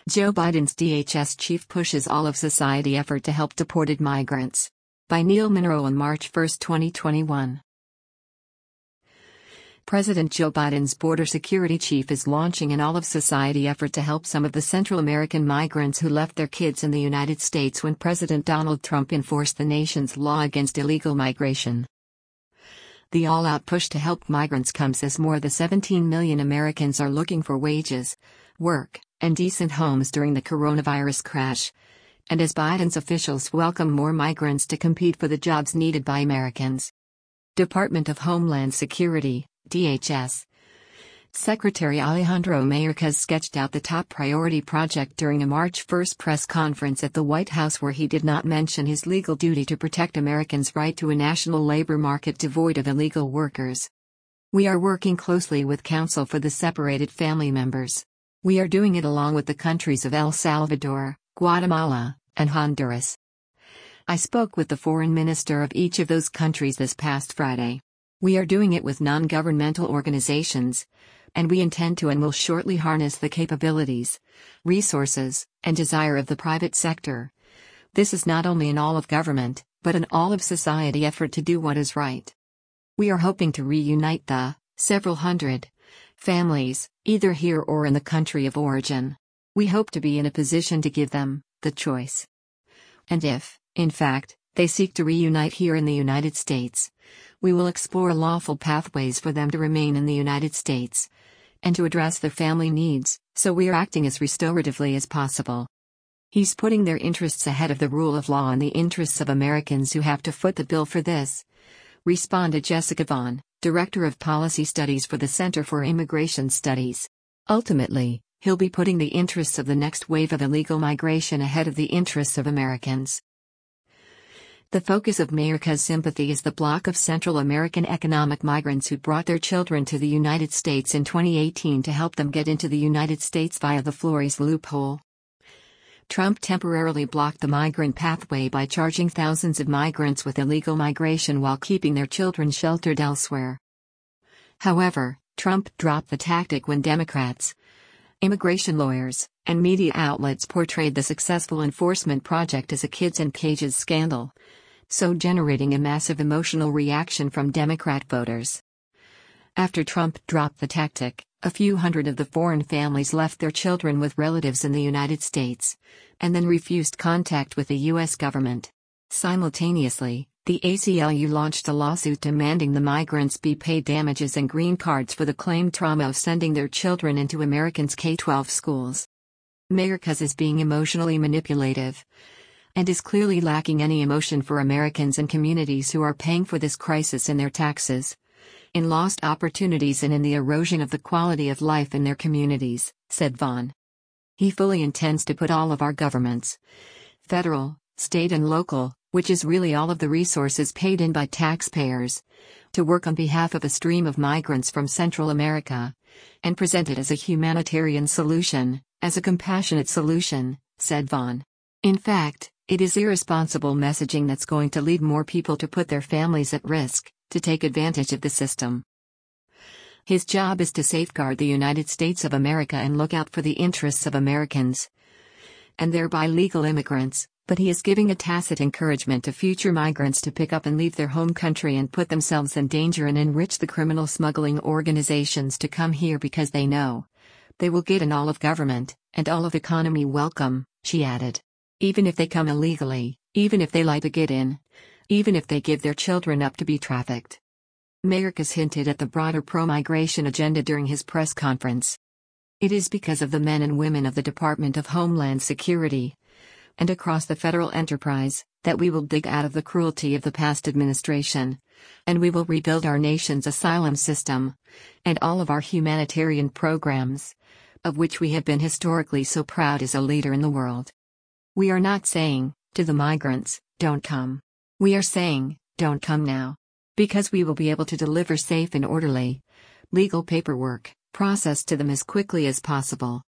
Joe Biden's DHS chief pushes all of society effort to help deported migrants. By Neil Monroe on March 1, 2021. President Joe Biden's border security chief is launching an all-of-society effort to help some of the Central American migrants who left their kids in the United States when President Donald Trump enforced the nation's law against illegal migration. The all-out push to help migrants comes as more than 17 million Americans are looking for wages, work, and decent homes during the coronavirus crash, and as Biden's officials welcome more migrants to compete for the jobs needed by Americans. Department of Homeland Security, DHS. Secretary Alejandro Mayorkas sketched out the top priority project during a March 1 press conference at the White House, where he did not mention his legal duty to protect Americans' right to a national labor market devoid of illegal workers. We are working closely with Council for the Separated Family Members. We are doing it along with the countries of El Salvador, Guatemala, and Honduras. I spoke with the foreign minister of each of those countries this past Friday. We are doing it with non-governmental organizations, and we intend to and will shortly harness the capabilities, resources, and desire of the private sector. This is not only an all-of-government, but an all-of-society effort to do what is right. We are hoping to reunite the several hundred families, either here or in the country of origin. We hope to be in a position to give them the choice. And if, in fact, they seek to reunite here in the United States, we will explore lawful pathways for them to remain in the United States and to address their family needs, so we are acting as restoratively as possible. He's putting their interests ahead of the rule of law and the interests of Americans who have to foot the bill for this, responded Jessica Vaughn, Director of Policy Studies for the Center for Immigration Studies. Ultimately, he'll be putting the interests of the next wave of illegal migration ahead of the interests of Americans. The focus of Mayorkas' sympathy is the block of Central American economic migrants who brought their children to the United States in 2018 to help them get into the United States via the Flores loophole. Trump temporarily blocked the migrant pathway by charging thousands of migrants with illegal migration while keeping their children sheltered elsewhere. However, Trump dropped the tactic when Democrats, immigration lawyers, and media outlets portrayed the successful enforcement project as a kids in cages scandal, so generating a massive emotional reaction from Democrat voters. After Trump dropped the tactic, a few hundred of the foreign families left their children with relatives in the United States, and then refused contact with the U.S. government. Simultaneously, the ACLU launched a lawsuit demanding the migrants be paid damages and green cards for the claimed trauma of sending their children into Americans' K-12 schools. Mayorkas is being emotionally manipulative, and is clearly lacking any emotion for Americans and communities who are paying for this crisis in their taxes, in lost opportunities, and in the erosion of the quality of life in their communities, said Vaughn. He fully intends to put all of our governments, federal, state and local, which is really all of the resources paid in by taxpayers, to work on behalf of a stream of migrants from Central America, and present it as a humanitarian solution, as a compassionate solution, said Vaughn. In fact, it is irresponsible messaging that's going to lead more people to put their families at risk, to take advantage of the system. His job is to safeguard the United States of America and look out for the interests of Americans, and thereby legal immigrants, but he is giving a tacit encouragement to future migrants to pick up and leave their home country and put themselves in danger and enrich the criminal smuggling organizations to come here because they know they will get an all-of-government and all-of-economy welcome, she added. Even if they come illegally, even if they lie to get in, even if they give their children up to be trafficked. Mayorkas hinted at the broader pro-migration agenda during his press conference. It is because of the men and women of the Department of Homeland Security, and across the federal enterprise, that we will dig out of the cruelty of the past administration, and we will rebuild our nation's asylum system, and all of our humanitarian programs, of which we have been historically so proud as a leader in the world. We are not saying, to the migrants, don't come. We are saying, don't come now. Because we will be able to deliver safe and orderly, legal paperwork, process to them as quickly as possible.